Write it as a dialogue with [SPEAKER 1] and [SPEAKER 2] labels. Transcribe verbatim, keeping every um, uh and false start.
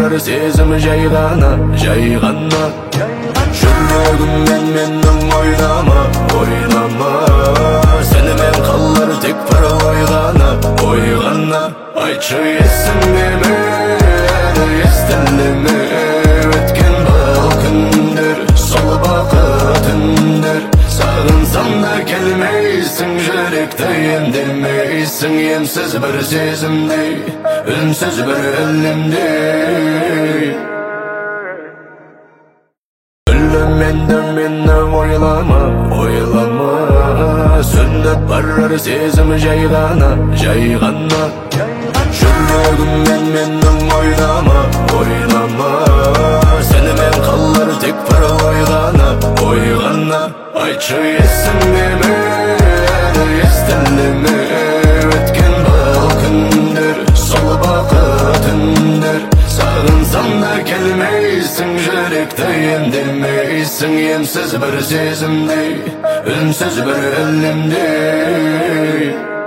[SPEAKER 1] barlar sezim jayğana, jayğana. Жүрегіммен менің ойлама, ойлама. Сені мен қалар тек бір ойғана, ойғана. Айтшы есіңде ме, естілді ме өткен бұл күндер, сол бақыт түндер. Сағынсам да келмейсің, жүректі емдемейсің. Емсіз бір сезімдей, үнсіз бір әлемдей. Менде мені ойлама, ойлама. Сөніп барар сезім жайғана, жайғана. Жүрегіммен менің ойлама, ойлама. Сені мен қалар тек бір ойғана, ойғана. Айтшы есіңде ме, естілді ме өткен бұл күндер, сол бақыт түндер. Сағынсам да келмейсің, жүректі емдемейсің. Емсіз бір сезімдей, үнсіз бір әлемдей.